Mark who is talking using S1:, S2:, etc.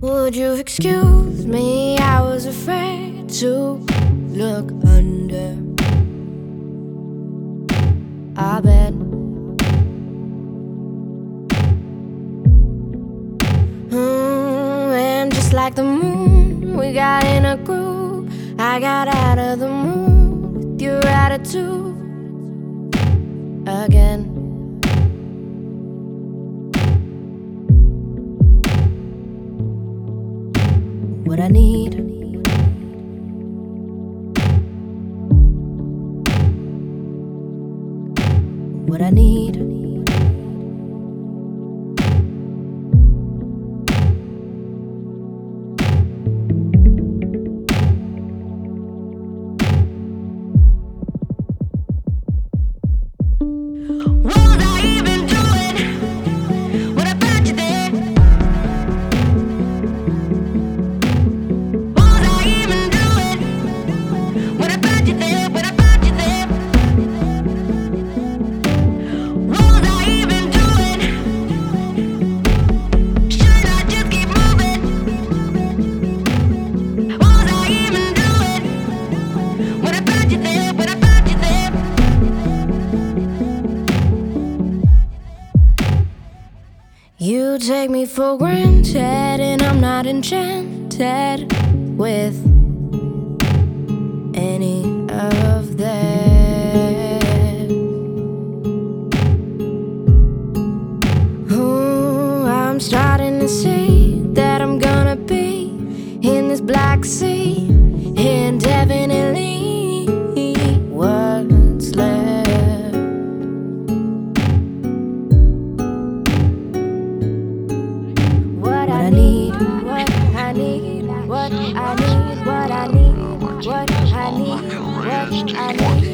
S1: Would you excuse me? I was afraid to look under our bed. And just like the moon, we got in a groove. I got out of the mood with your attitude again. What I need, what I need. You take me for granted, and I'm not enchanted with any of that. Oh, I'm starting to see that I'm gonna be in this black sea indefinitely. What's left? What I need, what I need, what I need, what I need, what I need, what I need.